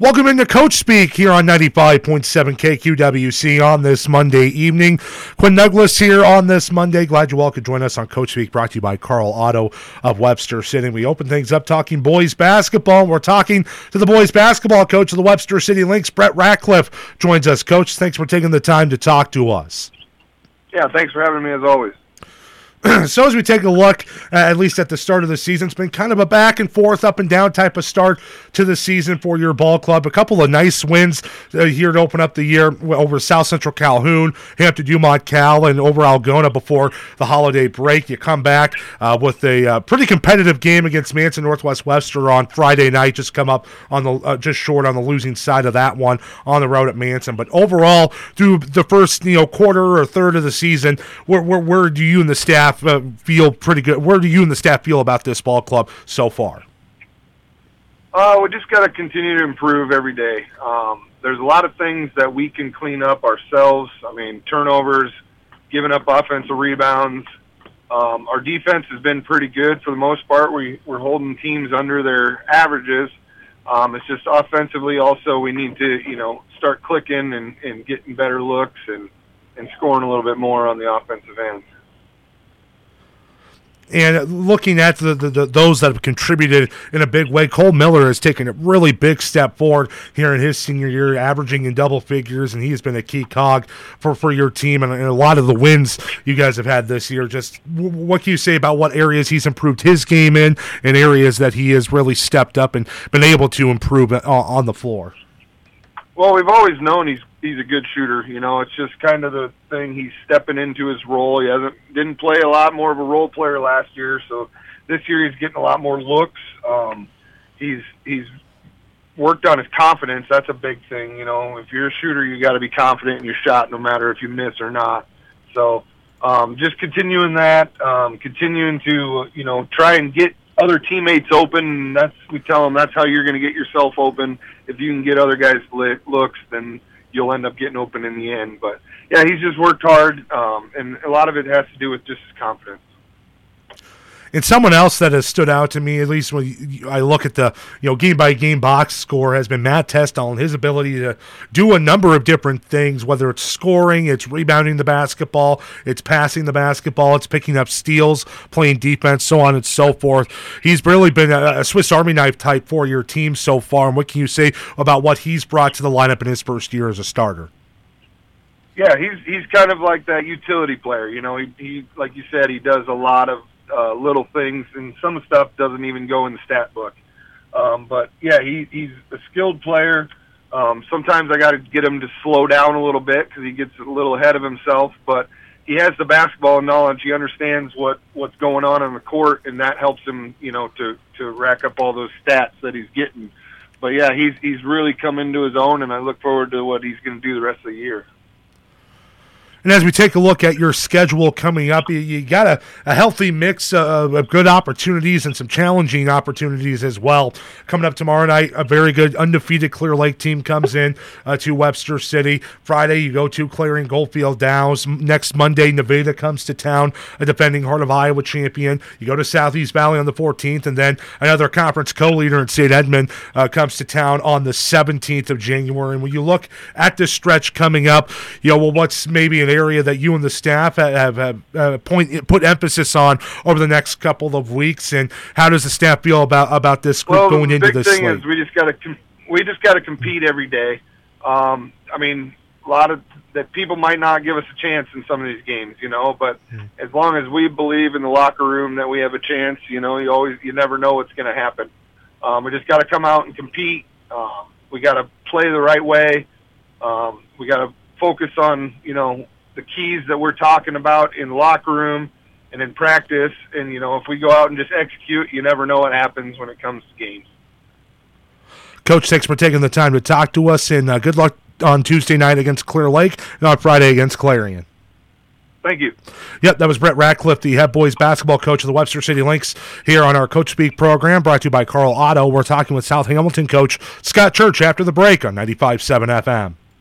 Welcome into Coach Speak here on 95.7 KQWC on this Monday evening. Quinn Douglas here on this Monday. Glad you all could join us on Coach Speak, brought to you by Carl Auto of Webster City. We open things up talking boys basketball. We're talking to the boys basketball coach of the Webster City Lynx, Brett Ratcliffe, joins us. Coach, thanks for taking the time to talk to us. Yeah, thanks for having me as always. So as we take a look, at least at the start of the season, it's been kind of a back and forth, up and down type of start to the season for your ball club. A couple of nice wins here to open up the year over South Central Calhoun, Hampton Dumont Cal, and over Algona before the holiday break. You come back with a pretty competitive game against Manson Northwest Webster on Friday night. Just come up on the just short on the losing side of that one on the road at Manson. But overall, through the first quarter or third of the season, where do you and the staff feel pretty good? Where do you and the staff feel about this ball club so far? We just got to continue to improve every day. There's a lot of things that we can clean up ourselves. I mean, turnovers, giving up offensive rebounds. Our defense has been pretty good for the most part. We're holding teams under their averages. It's just offensively also we need to, start clicking and getting better looks and scoring a little bit more on the offensive end. And looking at those that have contributed in a big way, Cole Miller has taken a really big step forward here in his senior year, averaging in double figures, and he has been a key cog for your team and a lot of the wins you guys have had this year. Just what can you say about what areas he's improved his game in and areas that he has really stepped up and been able to improve on the floor? Well, we've always known he's a good shooter. It's just kind of the thing. He's stepping into his role. He didn't play a lot more of a role player last year, so this year he's getting a lot more looks. He's worked on his confidence. That's a big thing. If you're a shooter, you got to be confident in your shot, no matter if you miss or not. So just continuing that, continuing to try and get other teammates open. We tell them that's how you're going to get yourself open. If you can get other guys looks, then you'll end up getting open in the end. But yeah, he's just worked hard, and a lot of it has to do with just his confidence. And someone else that has stood out to me, at least when I look at the game-by-game box score, has been Matt Testall and his ability to do a number of different things, whether it's scoring, it's rebounding the basketball, it's passing the basketball, it's picking up steals, playing defense, so on and so forth. He's really been a Swiss Army knife type for your team so far, and what can you say about what he's brought to the lineup in his first year as a starter? Yeah, he's kind of like that utility player. He like you said, he does a lot of little things, and some stuff doesn't even go in the stat book. But yeah, he's a skilled player. Sometimes I got to get him to slow down a little bit because he gets a little ahead of himself. But he has the basketball knowledge. He understands what's going on the court, and that helps him, to rack up all those stats that he's getting. But yeah, he's really come into his own, and I look forward to what he's going to do the rest of the year. And as we take a look at your schedule coming up, you got a healthy mix of good opportunities and some challenging opportunities as well. Coming up tomorrow night, a very good undefeated Clear Lake team comes in to Webster City. Friday, you go to Clarion Goldfield Downs. Next Monday, Nevada comes to town, a defending Heart of Iowa champion. You go to Southeast Valley on the 14th, and then another conference co-leader in St. Edmund comes to town on the 17th of January. And when you look at this stretch coming up, what's maybe an area that you and the staff have put emphasis on over the next couple of weeks, and how does the staff feel about this group going into this slate? The big thing is we just got to compete every day. A lot of that people might not give us a chance in some of these games, but as long as we believe in the locker room that we have a chance, you never know what's going to happen. We just got to come out and compete. We got to play the right way. We got to focus on, the keys that we're talking about in the locker room and in practice. And, if we go out and just execute, you never know what happens when it comes to games. Coach, thanks for taking the time to talk to us, and good luck on Tuesday night against Clear Lake and on Friday against Clarion. Thank you. Yep, that was Brett Ratcliffe, the head boys basketball coach of the Webster City Lynx, here on our Coach Speak program, brought to you by Carl Auto. We're talking with South Hamilton coach Scott Church after the break on 95.7 FM.